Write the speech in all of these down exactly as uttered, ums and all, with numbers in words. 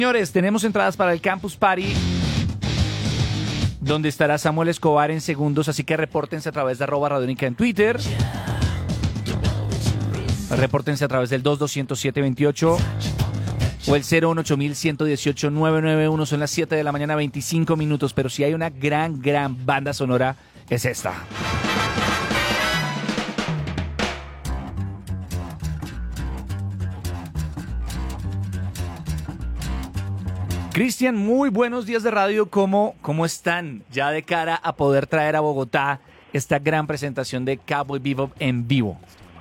Señores, tenemos entradas para el Campus Party, donde estará Samuel Escobar en segundos, así que repórtense a través de arroba Radiónica en Twitter. Repórtense a través del dos dos cero siete veintiocho o el cero uno ocho uno uno uno nueve nueve uno. Son las siete de la mañana, veinticinco minutos, pero si hay una gran, gran banda sonora, es esta. Cristian, muy buenos días de radio. ¿Cómo, ¿Cómo están? Ya de cara a poder traer a Bogotá esta gran presentación de Cowboy Bebop en vivo.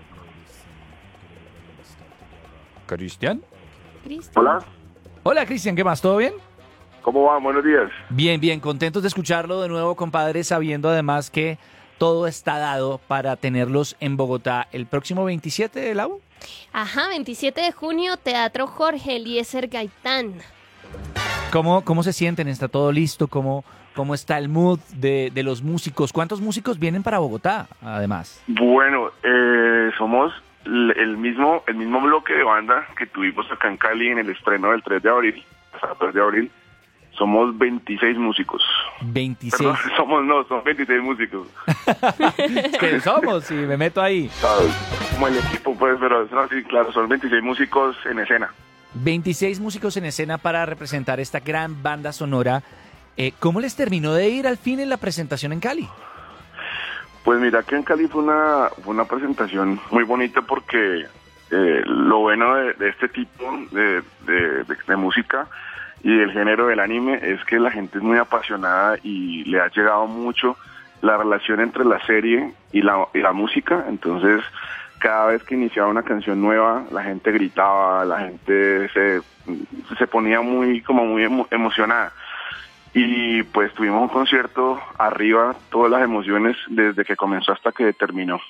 ¿Cristian? Hola. Hola, Cristian, ¿qué más? ¿Todo bien? ¿Cómo va? Buenos días. Bien, bien, contentos de escucharlo de nuevo, compadre, sabiendo además que todo está dado para tenerlos en Bogotá el próximo veintisiete de Lau. Ajá, veintisiete de junio, Teatro Jorge Eliezer Gaitán. ¿Cómo, ¿Cómo se sienten? ¿Está todo listo? ¿Cómo, cómo está el mood de, de los músicos? ¿Cuántos músicos vienen para Bogotá, además? Bueno, eh, somos el, el mismo el mismo bloque de banda que tuvimos acá en Cali en el estreno del tres de abril. Hasta el tres de abril. Somos veintiséis músicos. veintiséis. Perdón, somos, no, son veintiséis músicos. ¿Qué somos? Si me meto ahí. Como el equipo, pues, pero no, sí, claro, son veintiséis músicos en escena. veintiséis músicos en escena para representar esta gran banda sonora. Eh, ¿Cómo les terminó de ir al fin en la presentación en Cali? Pues mira que en Cali fue una, fue una presentación muy bonita porque eh, lo bueno de, de este tipo de, de, de, de música y del género del anime es que la gente es muy apasionada y le ha llegado mucho la relación entre la serie y la, y la música. Entonces, cada vez que iniciaba una canción nueva, la gente gritaba, la gente se, se ponía muy, como muy emo, emocionada. Y pues tuvimos un concierto arriba, todas las emociones desde que comenzó hasta que terminó.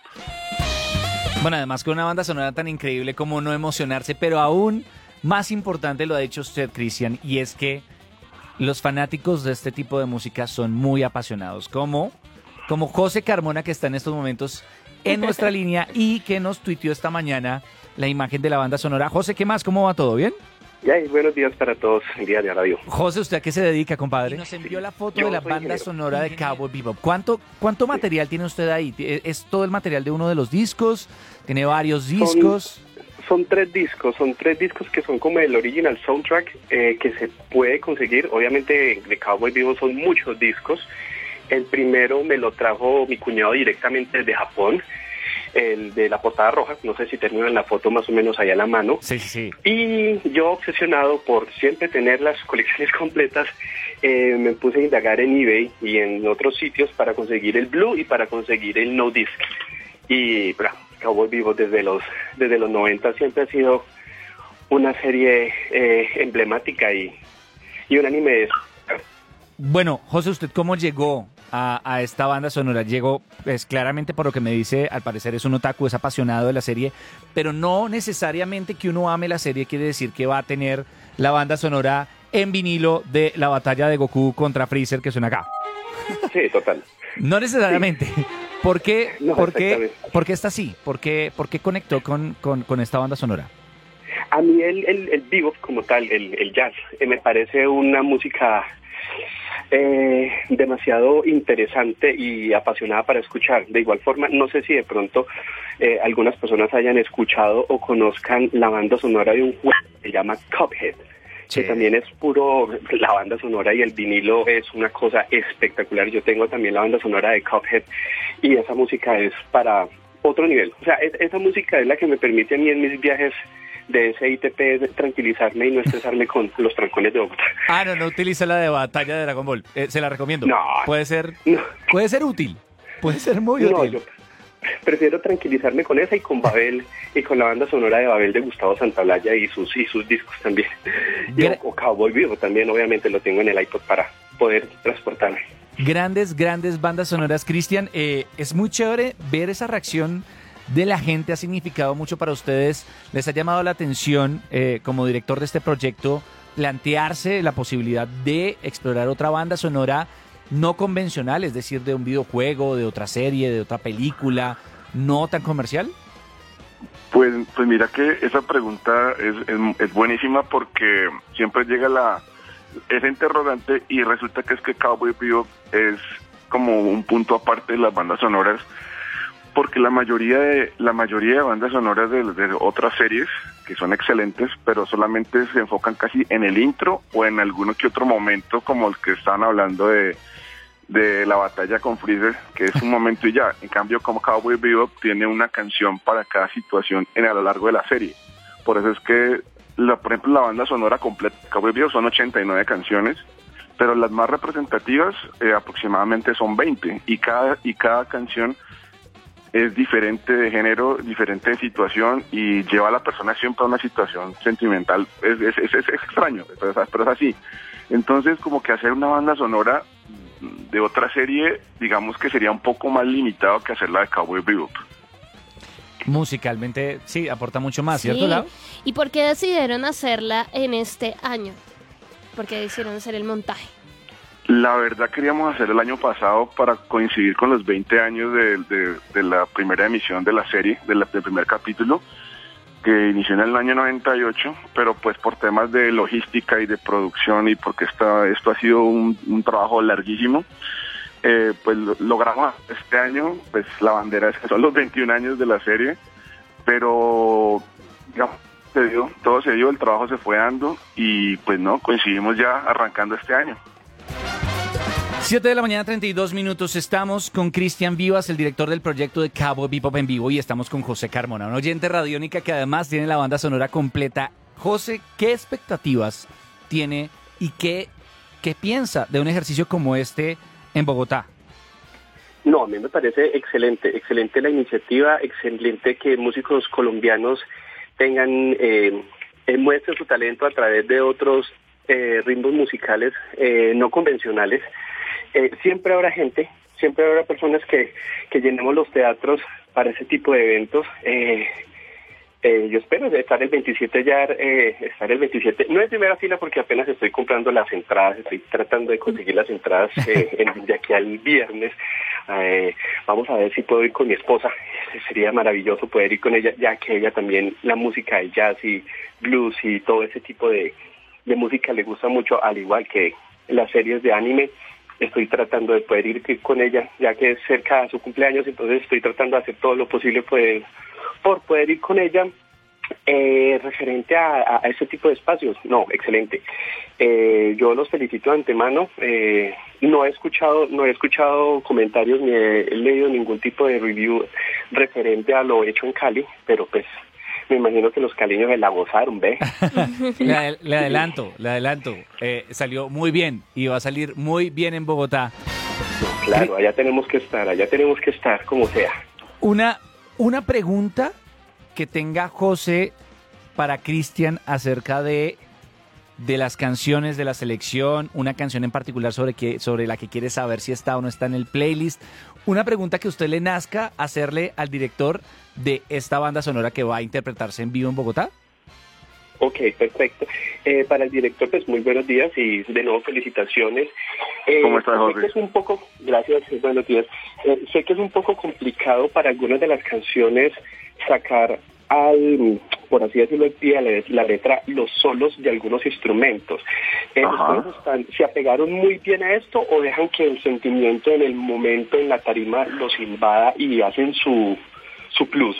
Bueno, además con una banda sonora tan increíble, como no emocionarse, pero aún más importante lo ha dicho usted, Cristian, y es que los fanáticos de este tipo de música son muy apasionados, como, como José Carmona, que está en estos momentos en nuestra línea y que nos tuiteó esta mañana la imagen de la banda sonora. José, ¿qué más? ¿Cómo va todo? ¿Bien? Ya, buenos días para todos en Día de Radio. José, ¿usted a qué se dedica, compadre? Y nos envió la foto Yo de la banda ingeniero. sonora de Cowboy Bebop. ¿Cuánto, cuánto material tiene usted ahí? ¿Es todo el material de uno de los discos? ¿Tiene varios discos? Son, son tres discos, son tres discos que son como el original soundtrack eh, que se puede conseguir. Obviamente de Cowboy Bebop son muchos discos. El primero me lo trajo mi cuñado directamente desde Japón, el de la portada roja, no sé si termino en la foto más o menos ahí a la mano. Sí, sí, sí. Y yo, obsesionado por siempre tener las colecciones completas, eh, me puse a indagar en eBay y en otros sitios para conseguir el Blue y para conseguir el No Disc. Y bueno, Cowboy Bebop desde los, desde los noventa siempre ha sido una serie eh, emblemática y, y un anime de eso. Bueno, José, ¿usted cómo llegó a, a esta banda sonora? Llegó, pues claramente por lo que me dice, al parecer es un otaku, es apasionado de la serie, pero no necesariamente que uno ame la serie quiere decir que va a tener la banda sonora en vinilo de la batalla de Goku contra Freezer que suena acá. Sí, total. No necesariamente. Sí. ¿Por qué, no, por qué, por qué está así? ¿Por qué, por qué conectó con, con, con esta banda sonora? A mí el, el, el bebop como tal, el, el jazz, eh, me parece una música Eh, demasiado interesante y apasionada para escuchar. De igual forma, no sé si de pronto eh, algunas personas hayan escuchado o conozcan la banda sonora de un juego que se llama Cuphead, sí, que también es puro, la banda sonora y el vinilo es una cosa espectacular. Yo tengo también la banda sonora de Cuphead y esa música es para otro nivel. O sea, es, esa música es la que me permite a mí en mis viajes de ese I T P tranquilizarme y no estresarme con los trancones de Bogotá. Ah, no, no utiliza la de batalla de Dragon Ball. Eh, se la recomiendo. No. Puede ser, no. puede ser útil. Puede ser muy no, útil. Yo prefiero tranquilizarme con esa y con Babel y con la banda sonora de Babel de Gustavo Santaolalla y sus y sus discos también. Gra- y o, o Cowboy Bebop también, obviamente lo tengo en el iPod para poder transportarme. Grandes, grandes bandas sonoras, Cristian. Eh, es muy chévere ver esa reacción de la gente. Ha significado mucho para ustedes. Les ha llamado la atención, eh, como director de este proyecto, plantearse la posibilidad de explorar otra banda sonora no convencional, es decir, de un videojuego, de otra serie, de otra película, no tan comercial. Pues Pues, pues mira que esa pregunta es, es, es buenísima porque siempre llega la ese interrogante y resulta que es que Cowboy Bebop es como un punto aparte de las bandas sonoras, porque la mayoría de la mayoría de bandas sonoras de, de otras series que son excelentes, pero solamente se enfocan casi en el intro o en alguno que otro momento, como el que estaban hablando de de la batalla con Freezer, que es un momento y ya. En cambio, como Cowboy Bebop tiene una canción para cada situación en a lo largo de la serie. Por eso es que, la, por ejemplo, la banda sonora completa de Cowboy Bebop son ochenta y nueve canciones, pero las más representativas eh, aproximadamente son veinte, y cada y cada canción es diferente de género, diferente de situación, y lleva a la persona siempre a una situación sentimental. Es, es, es, es extraño, pero es, pero es así. Entonces, como que hacer una banda sonora de otra serie, digamos que sería un poco más limitado que hacer la de Cowboy Bebop. Musicalmente, sí, aporta mucho más, Sí. ¿cierto, Lau? ¿Y por qué decidieron hacerla en este año? ¿Por qué decidieron hacer el montaje? La verdad queríamos hacer el año pasado para coincidir con los veinte años de, de, de la primera emisión de la serie, de la, del primer capítulo, que inició en el año noventa y ocho, pero pues por temas de logística y de producción y porque esta, esto ha sido un, un trabajo larguísimo, eh, pues lo, logramos este año, pues la bandera es que son los veintiún años de la serie, pero digamos, se dio, todo se dio, el trabajo se fue dando y pues no, coincidimos ya arrancando este año. siete de la mañana, treinta y dos minutos. Estamos con Cristian Vivas, el director del proyecto de Cowboy Bebop en vivo, y estamos con José Carmona, un oyente radiónica que además tiene la banda sonora completa. José, ¿qué expectativas tiene y qué, qué piensa de un ejercicio como este en Bogotá? No, a mí me parece excelente, excelente la iniciativa, excelente que músicos colombianos tengan, eh, eh, muestren su talento a través de otros eh, ritmos musicales eh, no convencionales. Eh, siempre habrá gente, siempre habrá personas que, que llenemos los teatros para ese tipo de eventos. Eh, eh, yo espero estar el veintisiete ya, eh, estar el veintisiete, no en primera fila porque apenas estoy comprando las entradas, estoy tratando de conseguir las entradas eh, en, de aquí al viernes. Eh, vamos a ver si puedo ir con mi esposa, sería maravilloso poder ir con ella, ya que ella también la música de jazz y blues y todo ese tipo de, de música le gusta mucho, al igual que las series de anime. Estoy tratando de poder ir con ella, ya que es cerca de su cumpleaños, entonces estoy tratando de hacer todo lo posible por, por poder ir con ella. Eh, referente a, a ese tipo de espacios, no, excelente. Eh, yo los felicito de antemano. Eh, no he escuchado, no he escuchado comentarios ni he leído ningún tipo de review referente a lo hecho en Cali, pero pues me imagino que los caleños se la gozaron, ¿ve? le, le adelanto, le adelanto. Eh, salió muy bien y va a salir muy bien en Bogotá. Claro, allá tenemos que estar, allá tenemos que estar, como sea. Una, una pregunta que tenga José para Cristian acerca de, de las canciones de la selección, una canción en particular sobre, que, sobre la que quiere saber si está o no está en el playlist. Una pregunta que a usted le nazca hacerle al director de esta banda sonora que va a interpretarse en vivo en Bogotá. Ok, perfecto. Eh, para el director, pues muy buenos días y de nuevo felicitaciones. Eh, ¿Cómo estás, Jorge? Sé que es un poco, gracias, buenos días. Eh, sé que es un poco complicado para algunas de las canciones sacar al, por así decirlo, el pie a la, la letra, los solos de algunos instrumentos. Eh, ¿Ustedes están, se apegaron muy bien a esto o dejan que el sentimiento en el momento, en la tarima, los invada y hacen su, su plus?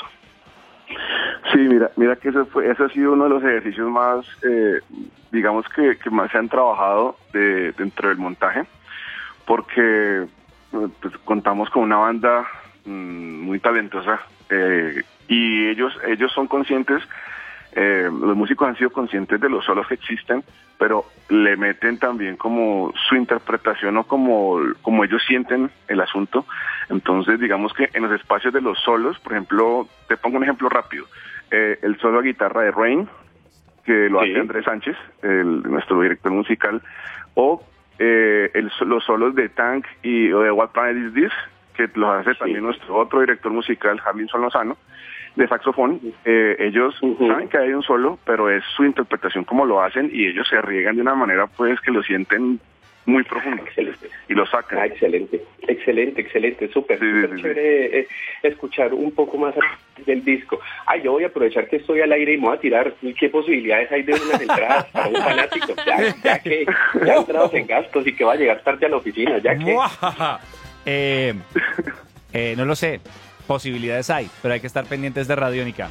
Sí, mira, mira que ese, fue, ese ha sido uno de los ejercicios más, eh, digamos que, que más se han trabajado de, dentro del montaje, porque pues, contamos con una banda mmm, muy talentosa eh, y ellos ellos son conscientes, eh, los músicos han sido conscientes de los solos que existen, pero le meten también como su interpretación o como, como ellos sienten el asunto. Entonces, digamos que en los espacios de los solos, por ejemplo, te pongo un ejemplo rápido, eh, el solo a guitarra de Rain, que lo sí. hace Andrés Sánchez, el, nuestro director musical, o eh, el, los solos de Tank y o de What Planet Is This, que los hace sí. también nuestro otro director musical, Harlinson Lozano. de saxofón. Eh, ellos Ujú. saben que hay un solo, pero es su interpretación como lo hacen y ellos se arriesgan de una manera pues que lo sienten muy profundo Excelente. y lo sacan. Ah, excelente, excelente, excelente, súper, Sí, sí, súper sí, chévere eh, escuchar un poco más del disco. Ay, yo voy a aprovechar que estoy al aire y me voy a tirar. ¿Qué posibilidades hay de unas entradas para un fanático? Ya, ya que ya he entrado en gastos y que va a llegar tarde a la oficina, ya que... ¡Muajaja! Eh, eh, no lo sé, posibilidades hay, pero hay que estar pendientes de Radiónica.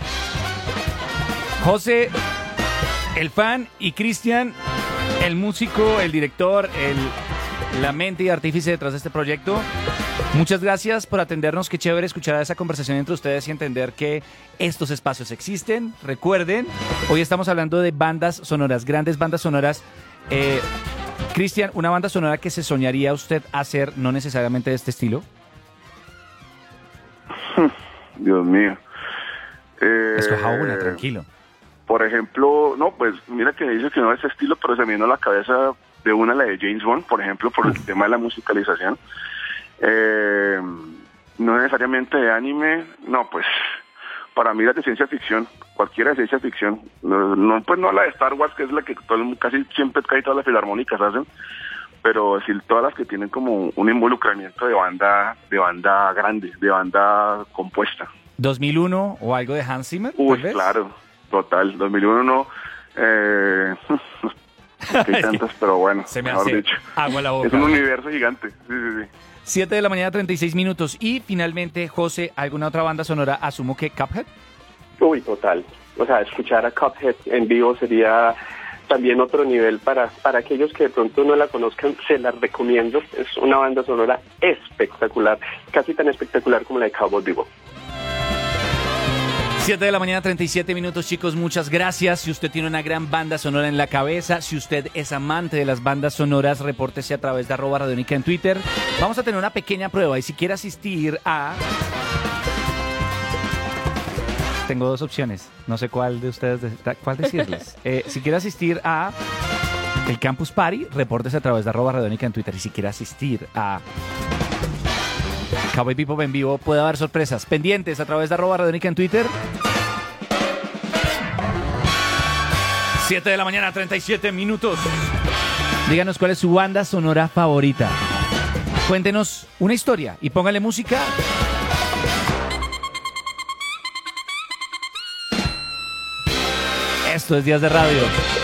José, el fan, y Cristian, el músico, el director, el, la mente y artífice detrás de este proyecto. Muchas gracias por atendernos. Qué chévere escuchar esa conversación entre ustedes y entender que estos espacios existen. Recuerden, hoy estamos hablando de bandas sonoras, grandes bandas sonoras. Eh, Cristian, ¿una banda sonora que se soñaría usted hacer, no necesariamente de este estilo? Dios mío. Eh, Escoja una, tranquilo. Por ejemplo, no, pues mira que dice que no es ese estilo, pero se me vino a la cabeza de una, la de James Bond, por ejemplo, por el tema de la musicalización. Eh, no necesariamente de anime, no, pues para mí las de ciencia ficción, cualquiera de ciencia ficción. No, no, pues no la de Star Wars, que es la que todo el- casi siempre casi todas las filarmónicas hacen, pero sí todas las que tienen como un involucramiento de banda, de banda grande, de banda compuesta. ¿dos mil uno o algo de Hans Zimmer? Uy, tal vez? claro, total. dos mil uno no. Eh, hay tantas, pero bueno, Se me mejor hace dicho. agua la boca. Es un universo gigante. Sí, sí, sí. siete de la mañana, treinta y seis minutos. Y finalmente, José, ¿alguna otra banda sonora? Asumo que Cuphead. Uy, total. O sea, escuchar a Cuphead en vivo sería también otro nivel para, para aquellos que de pronto no la conozcan, se la recomiendo. Es una banda sonora espectacular, casi tan espectacular como la de Cowboy Bebop. siete de la mañana, treinta y siete minutos, chicos, muchas gracias. Si usted tiene una gran banda sonora en la cabeza, si usted es amante de las bandas sonoras, repórtese a través de arroba Radiónica en Twitter. Vamos a tener una pequeña prueba y si quiere asistir a... Tengo dos opciones, no sé cuál de ustedes, de- cuál decirles. Eh, si quiere asistir a el Campus Party, repórtese a través de arroba Radiónica en Twitter. Y si quiere asistir a Cowboy Bebop en vivo, puede haber sorpresas. Pendientes a través de arroba Radiónica en Twitter. siete de la mañana, treinta y siete minutos. Díganos cuál es su banda sonora favorita. Cuéntenos una historia y póngale música. Esto es Días de Radio.